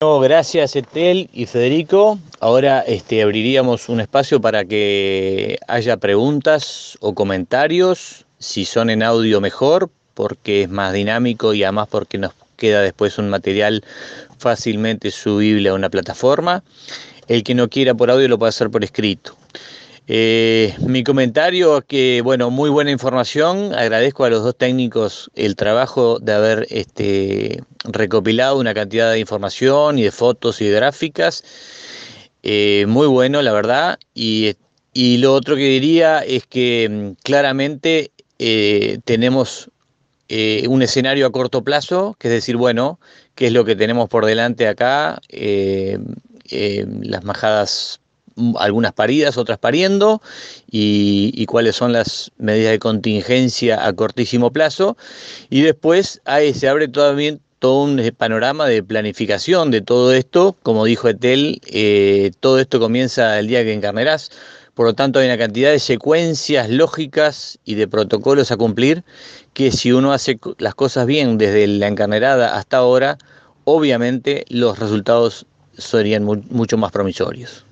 No, gracias Etel y Federico. Ahora abriríamos un espacio para que haya preguntas o comentarios, si son en audio mejor, porque es más dinámico y además porque nos queda después un material fácilmente subible a una plataforma. El que no quiera por audio lo puede hacer por escrito. Mi comentario es que, bueno, muy buena información. Agradezco a los dos técnicos el trabajo de haber recopilado una cantidad de información y de fotos y de gráficas. Muy bueno, la verdad. Y lo otro que diría es que claramente tenemos un escenario a corto plazo, que es decir, bueno, qué es lo que tenemos por delante acá, las majadas, algunas paridas, otras pariendo, y cuáles son las medidas de contingencia a cortísimo plazo. Y después ahí se abre también todo un panorama de planificación de todo esto. Como dijo Etel, todo esto comienza el día que encarnarás. Por lo tanto, hay una cantidad de secuencias lógicas y de protocolos a cumplir que si uno hace las cosas bien desde la encarnerada hasta ahora, obviamente los resultados serían mucho más promisorios.